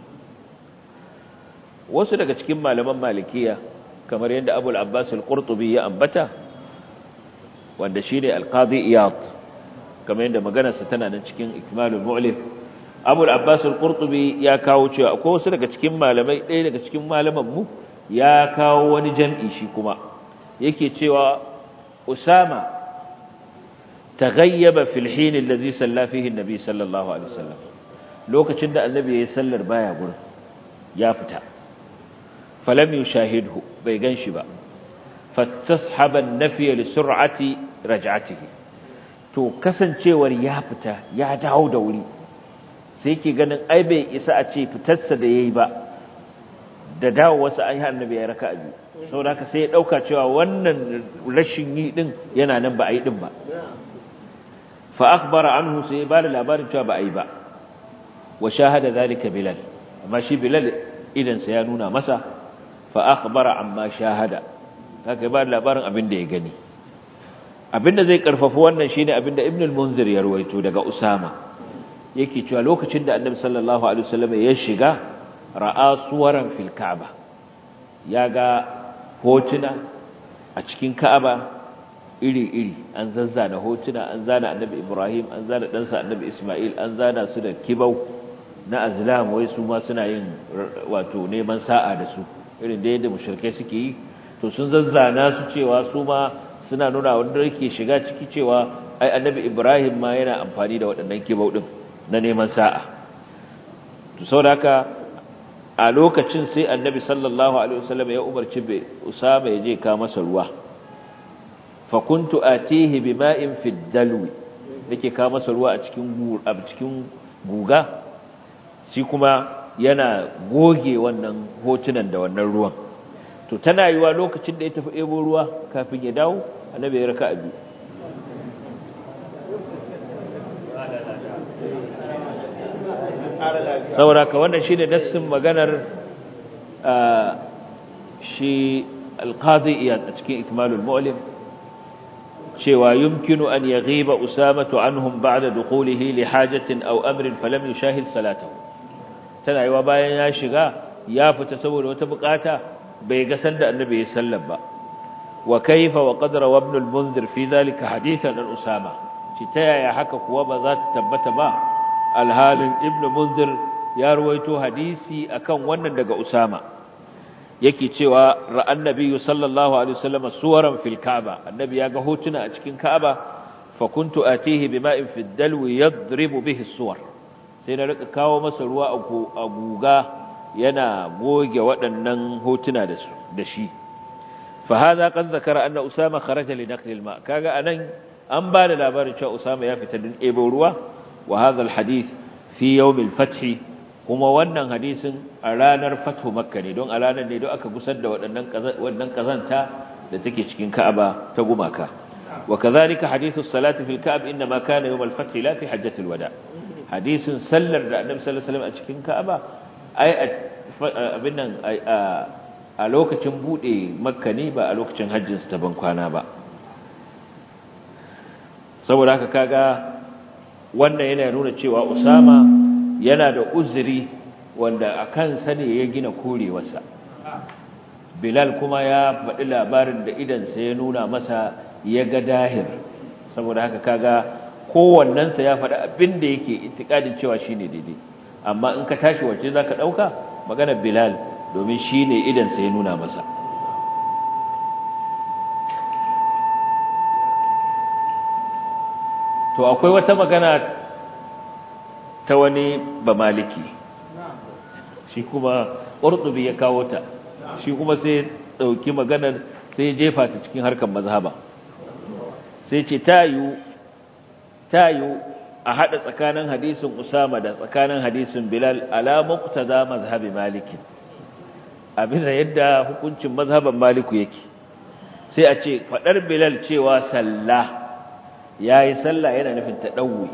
wasu daga cikin malaman Malikiya kamar yadda Abu al-Abbas al-Qurtubi ya ambata wanda shine al-Qadi Iyad kamar yadda maganarsa tana nan cikin Ikmalul Mu'lim Abu al-Abbas al-Qurtubi ya kawo cewa akwai wasu daga cikin malamai ɗaya daga cikin malaman mu ya kawo wani jam'i shi kuma yake cewa Usama تغيب في الحين الذي صلى فيه النبي صلى الله عليه وسلم lokacin da annabi yayin sallar baya gurin ya fita falam yushahidu bai ganshi ba fatashaba an-nafiy li sur'ati raj'atihi to kasancewar ya fita ya dawo da wuri sai yake ganin ai bai isa a ce fitarsa da yayi ba da dawo wasu ai annabi ya raka'a biyu saboda haka sai ya dauka cewa wannan rashin yi din yana nan ba ai din ba fa akhbara anhu sai ba da labarin cewa ba ai ba wa shahada zalika Bilal amma shi Bilal idan sa ya nuna masa fa akhbara amma shahada haka ba da labarin abin da ya gani abinda zai karfafa wannan shine abinda ibn al-munzir ya ruwaito daga usama yake cewa lokacin da annabi sallallahu alaihi wasallam ya shiga ra'a suwaran fil ka'ba ya ga hotuna a cikin ka'aba iri-iri an zazzana hotuna an zana annabi ibrahim an zana ɗansa annabi isma'il an zana su da kibau na azlam wai su ma suna yin wato neman sa'a da su irin da yadda mushrikai suke yi to sun zazzana su cewa su ma suna nuna wanda yake shiga ciki cewa ai annabi ibrahim ma yana amfani da waɗannan kibau din na neman sa'a to saboda haka a lokacin sai annabi sallallahu alaihi wasallam ya umarci usama ya je ka masa ruwa fa kuntu atihi bima'in fi dalwi yake ka masa ruwa a cikin guga shi kuma yana goge wannan hotunan da wannan ruwan to tana yiwa lokacin da ya tafi ebo ruwa kafin ya dawo annabi ya raka'a biyu sauraka wannan shine nassin maganar shi al-qadi iyad a cikin ikmalul mu'lim cewa yumkinu an yaghiba usamatu anhum ba'da dukhulihi li hajatin aw amrin falam yushahid salatahu tana yiwa bayan ya shiga ya fita saboda wata bukata bai ga sanda annabi ya sallar ba wa kayfa wa qadra ibn al-munzir fi dhalika hadithan an usama ci ta yaya haka kuwa ba za ta tabbata ba alhalin ibn munzir ya ruwaito hadisi akan wannan daga usama yake cewa ra'an nabiyyu sallallahu alaihi wasallam suwaran fil ka'ba annabi ya ga hotuna a cikin ka'aba fa kuntu atihi bima'in fi dalwi yadribu bihi suwar sai na rika kawo masa ruwa a guga yana goge waɗannan hotuna da shi fa hadha qad zakara anna usama kharaja li naqli al-ma kaga anan an ba da labarin cewa usama ya fita din ebo ruwa wa hadha al-hadith fi yawm al-fath kuma wannan hadisin a ranar fathu makka ne don a ranar ne don aka gusar da wannan kazanta da take cikin ka'aba ta gumaka wa kadhalika hadithu salati fil ka'b inma kana yawm al-fath la fi hajjati al-wada hadisin sallar da annabi sallallahu alaihi wasallam a cikin ka'aba ai abin nan a lokacin bude makka ne ba a lokacin hajjin sa ban kwana ba saboda haka kaga wannan yana nuna cewa usama yana da uzuri wanda a kansa ne ya gina korewarsa bilal kuma ya faɗi labarin da idansa ya nuna masa ya ga dahir saboda haka kaga kowannensa ya faɗi abin da yake itikadin cewa shine daidai amma in ka tashi wace zaka ɗauka maganar bilal domin shine idansa ya nuna masa to akwai wata magana ta wani ba maliki shi kuma ƙurtubi ya kawo ta shi kuma sai ɗauki maganar sai ya jefa ta cikin harkar mazhaba sai ce ta yiwu a haɗa tsakanin hadisin usama da tsakanin hadisin bilal ala muqtada mazhabi maliki abin da yadda hukuncin mazhaban maliku yake sai a ce faɗar bilal cewa sallah yayi sallah yana nufin tadawwi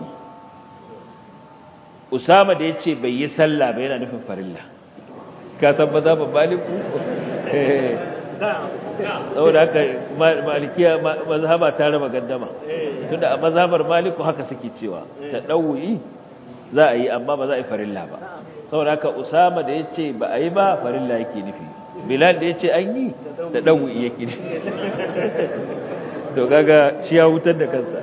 Usama da yace bai yi sallah ba yana nufin farilla ka san mazhaban maliku saboda haka malikiya mazhaba ta raba gaddama tunda a mazhabar maliku haka suke cewa tadawwi za a yi amma ba za a yi farilla ba saboda haka Usama da yace ba a yi ba farilla yake nufi Bilal da yace an yi tadawwi yake nufi to kaga shi ya hutar da kansa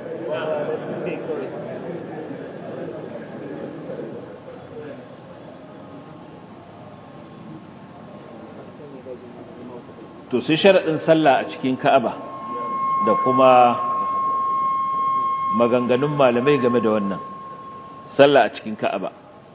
to sai sharadin sallah a cikin Ka'aba da kuma maganganun malamai game da wannan sallah a cikin Ka'aba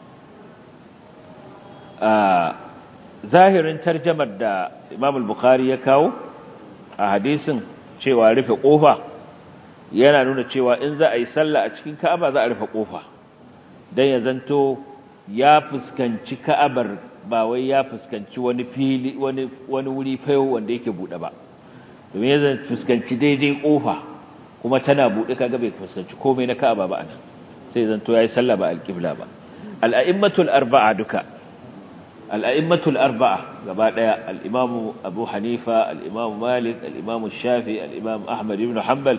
zahirin tarjamar da Imam al-Bukhari ya kawo a hadisin cewa rufe kofa yana nuna cewa in za a yi sallah a cikin Ka'aba za a rufe kofa dan ya zanto ya fuskanci Ka'abar ba wai ya fuskanci wani fili wani wuri fayo wanda yake bude ba domin ya zan fuskanci daidai kofa kuma tana bude kaga bai fuskanci komai na Ka'aba ba anan sai zanto yayi sallah ba al-qibla ba al-a'immatul arba'a duka al-a'immatul arba'a gaba daya al-imamu Abu Hanifa al-imamu Malik al-imamu Shafi al-imamu Ahmad ibn Hanbal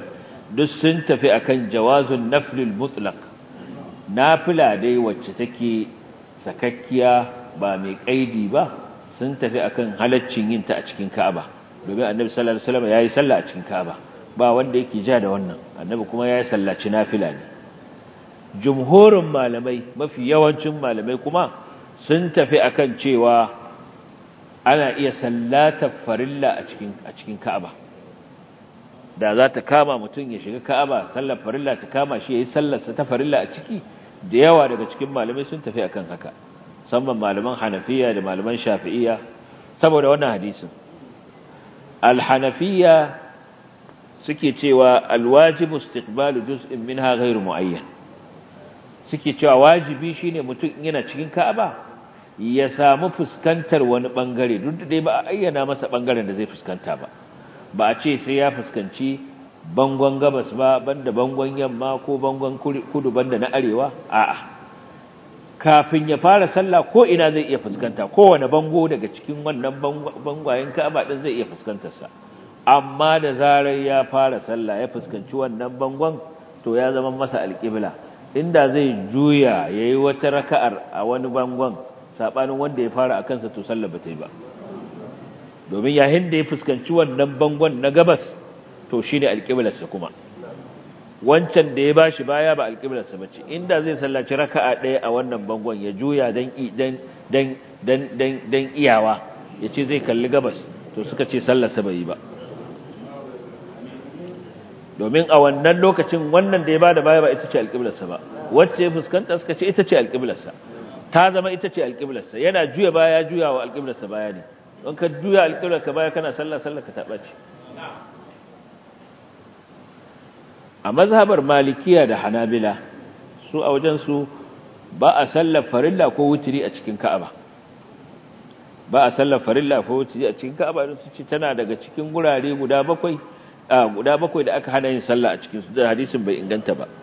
duk sun tafi akan jawazun naflil mutlaq, nafila dai wacce take sakakkiya ba mai kaidi ba, sun tafi akan halaccin yin ta a cikin Ka'aba, domin Annabi sallallahu alaihi wasallam yayi sallah a cikin Ka'aba, ba wanda yake ja da wannan. Annabi kuma yayi sallaci nafila ne. Jumhurin malamai, mafi yawancin malamai kuma sun tafi akan cewa ana iya sallatar farilla a cikin Ka'aba. Da za ta kama mutum ya shiga Ka'aba, sallar farilla ta kama shi yayi sallarsa ta farilla a ciki, da yawa daga cikin malamai sun tafi akan haka, musamman malaman Hanafiya da malaman Shafi'iyya, saboda wannan hadisin. Al-Hanafiyya suke cewa al-wajibu istiqbalu juz'in minha ghayr muayyan, suke cewa wajibi shine mutum yana cikin Ka'aba ya samu fuskantar wani bangare, duk da dai ba a ayyana masa bangaren da zai fuskanta ba. Ba a ce sai ya fuskanci bangon gabas ba, banda bangon yamma ko bangon kudu banda na arewa. A'a, kafin ya fara sallah ko ina zai iya fuskanta, kowane bango daga cikin wannan bangwayen Ka'aba din zai iya fuskantar sa. Amma da zarar ya fara sallah ya fuskanci wannan bangon, to ya zama masa alƙibla. Inda zai juya yayi wata raka'ar a wani bangon sabanin wanda ya fara akan sa, to sallar ba ta yi ba. Domin yayin da ya fuskanci wannan bangon na gabas, to shine alƙiblarsa kuma. Wancan da ya bashi baya ba alƙiblarsa bace. Inda zai sallaci raka'a ɗaya a wannan bangon ya juya dan iyawa, yace zai kalli gabas, to suka ce sallarsa bai yi ba. Domin a wannan lokacin wannan da ya bada baya ba ita ce alƙiblarsa ba, wacce ya fuskanta suka ce ita ce alƙiblarsa, ta zama ita ce alƙiblarsa. Yana juya baya, juya wa alƙiblarsa baya ne. Don ka juya alƙiblarka baya kana sallah ka taɓa ce. A mazhabar Malikiya da Hanabila, su a wajensu ba a sallar farilla ko wutiri a cikin Ka'aba. Ba a sallar farilla ko wutiri a cikin Ka'aba, don su ce tana daga cikin gurare guda bakwai da aka hana yin sallah a cikin su, da hadisin bai inganta ba.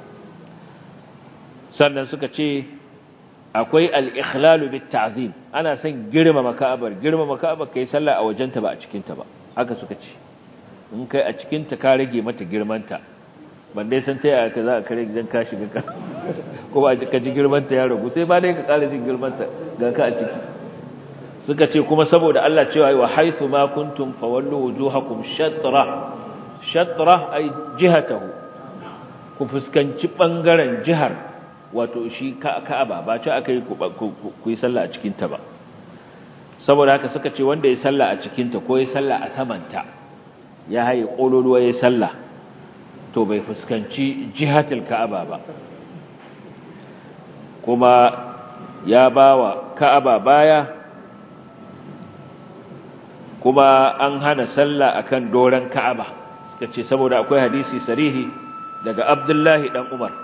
Sannan suka ce akwai al-ikhlalu bit-ta'zim, ana son girmama Ka'abar kai sallah a wajenta ba a cikin ta ba. Haka suka ce, in kai a cikin ta ka rage mata girmanta. Ban dai san taya ka za ka rage dan ka shiga ka ko ba ka ji girmanta ya ragu, sai ba dai ka ƙara jin girmanta ga ka a ciki. Suka ce kuma saboda Allah cewa wa haythu ma kuntum fawallu wujuhakum shatra ay jihatahu, ku fuskanci bangaren jihar, wato shi Ka'aba, ba ce akai ku yi sallah a cikin ta ba. Saboda haka suka ce wanda ya sallah a cikin ta ko ya sallah a samanta, ya haye kololuwa ya sallah, to bai fuskanci jihatul Ka'aba ba, kuma ya bawa Ka'aba baya, kuma an hana sallah akan doran Ka'aba. Suka ce saboda akwai hadisi sarihi daga Abdullahi dan Umar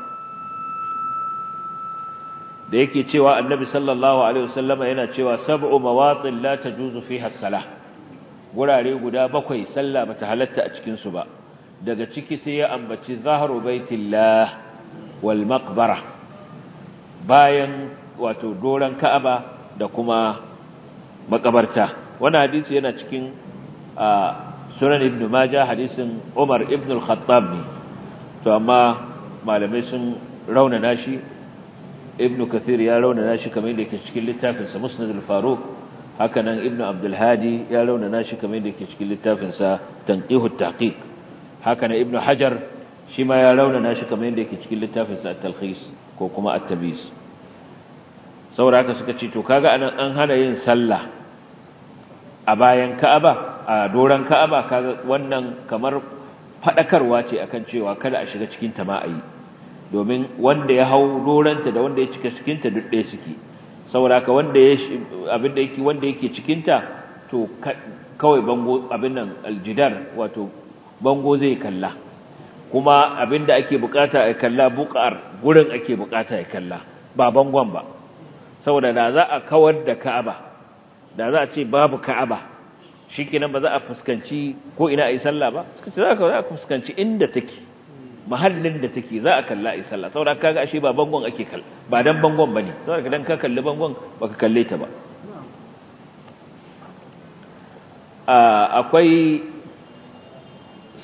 da yake cewa Annabi sallallahu alaihi wasallama yana cewa sab'u mawatin la tajuzu fiha as-salah, gurare guda bakwai sallah bata halatta a cikin su ba. Daga ciki sai ya ambaci zahru baitillah wal maqbara, bayan wato doran Ka'aba da kuma makabarta. Wannan hadisi yana cikin Sunan Ibn Majah, hadisin Umar ibn al-Khattab ne, to amma malamai sun raunana shi. Ibn Kathir ya raunana shi kamar yadda yake cikin littafinsa Musnad al-Faruq, haka nan Ibn Abdul Hadi ya raunana shi kamar yadda yake cikin littafinsa Tanqih at-Tahqiq, haka nan Ibn Hajar shi ma ya raunana shi kamar yadda yake cikin littafinsa At-Talkhis ko kuma At-Tabis. Saboda haka suka ce to kaga anan an hana yin sallah a bayan Ka'aba, a doran Ka'aba, kaga wannan kamar fadakarwa ce akan cewa kada a shiga cikin ta ma ayi, domin wanda ya hau doranta da wanda ya cika cikin ta duk ɗaya suke. Saboda haka wanda yake cikin ta to kawai bango abin nan aljidar, wato bango zai kalla, kuma abinda ake bukata ya kalla buƙar gurin ake bukata ya kalla, ba bangon ba. Saboda da za a kawar da Ka'aba, da za a ce babu Ka'aba, shikenan ba za a fuskanci ko ina ayi sallah ba. Suka ce za a fuskanci inda take, mahallin da take za a kalla ayi sallah. Saboda kaga ashe ba bangon ake kalla, ba dan bangon bane. Saboda dan ka kalli bangon baka kalle ta ba. Akwai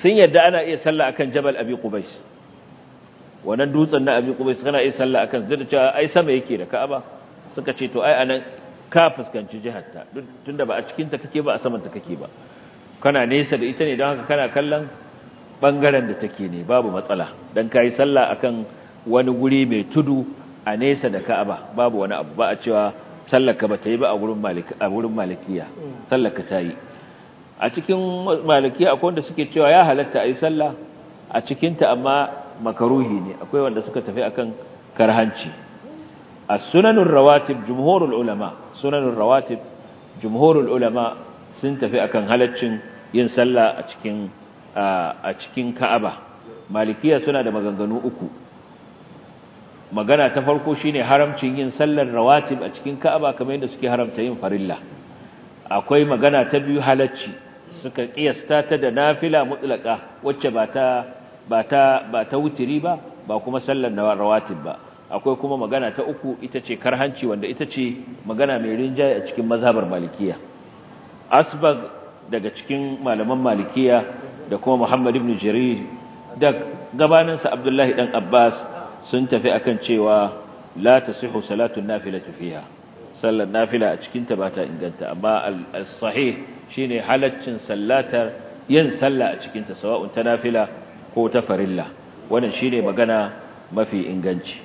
sun yadda ana iya sallah akan Jabal Abi Qubais wannan dutsen na Abi Qubais kana iya sallah akan zai da cewa ai sama yake da Ka'aba suka ce to ai anan ka fuskanci jiharta tunda ba a cikin ta kake ba a saman ta kake ba kana nesa da ita ne don haka kana kallon bangaren da take ne babu matsala dan kai sallah akan wani guri mai tudu a nesa da Ka'aba babu wani abu ba a cewa sallar ka bata yi ba a gurin malikiya sallar ka ta yi a cikin malikiya akwai wanda suke cewa ya halatta a yi sallah a cikin ta amma makaruhi ne akwai wanda suka tafi akan karhanci as-sunanur rawatib jumhurul ulama sunanur rawatib jumhurul ulama sun tafi akan halaccin yin sallah a cikin Ka'aba malikiya suna da maganganu uku magana ta farko shine haramcin yin sallar rawatib a cikin Ka'aba kamar yadda suke haramta yin farilla akwai magana ta biyu halacci suka kiyasta ta da nafila mutlaka wacce ba ta wutiri ba kuma sallar rawatib ba akwai kuma magana ta uku ita ce karhanci wanda ita ce magana mai rinjaye a cikin mazhabar malikiya asbag daga cikin malaman malikiya da kuma Muhammad ibn Jarir da gabaninsa Abdullahi dan Abbas sun tafi akan cewa la tasihu salatu nafilatu fiha sallar nafila a cikin ta bata inganta amma as-sahih shine halaccin sallatar yin sallah a cikin ta sawa'un ta nafila ko ta farilla wannan shine magana mafi inganci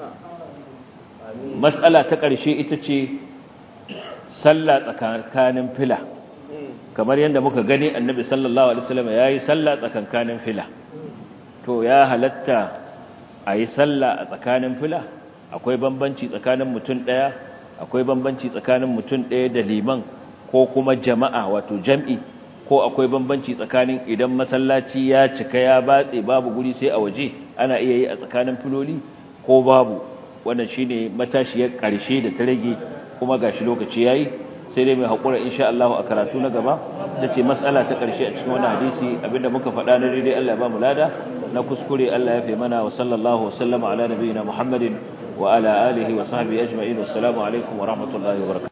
mas'ala ta ƙarshe ita ce sallah tsakanin fila kamar yadda muka gani annabi sallallahu alaihi wasallam yayi sallah tsakanin fila to ya halatta a yi sallah a tsakanin fila akwai bambanci tsakanin mutum ɗaya akwai bambanci tsakanin mutum ɗaya da liman ko kuma jama'a wato jam'i ko akwai bambanci tsakanin idan masallaci ya cika ya batse babu guri sai a waje ana iya yi a tsakanin filoli ko babu wannan shine matashiyar ƙarshe da ta rage kuma gashi lokaci yayi sai dai mai haƙura insha Allah a karatu na gaba tace mas'ala ta ƙarshe a cikin wannan hadisi abinda muka faɗa na daidai Allah ya ba mu lada na kuskure Allah ya fi mana wa sallallahu wasallama ala nabiyina Muhammadin wa ala alihi wa sahbihi ajma'in assalamu alaikum wa rahmatullahi wa barakatuh